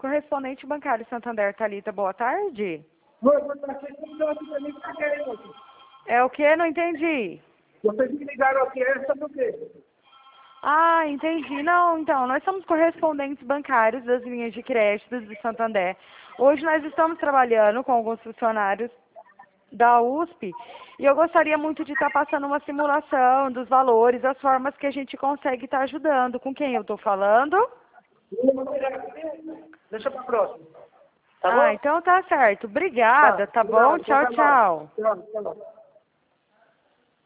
Correspondente bancário Santander, Thalita, boa tarde. Vocês estão aqui pra mim, o que tá querendo aqui? É o que? Não entendi. Vocês me ligaram aqui, é sobre o quê? Ah, entendi. Não, então, nós somos correspondentes bancários das linhas de crédito do Santander. Hoje nós estamos trabalhando com alguns funcionários da USP e eu gostaria muito de estar passando uma simulação dos valores, as formas que a gente consegue estar ajudando. Com quem eu estou falando? Deixa pra próxima. Tá bom? Então tá certo. Obrigada, tá bom? Tchau, tchau. Tchau.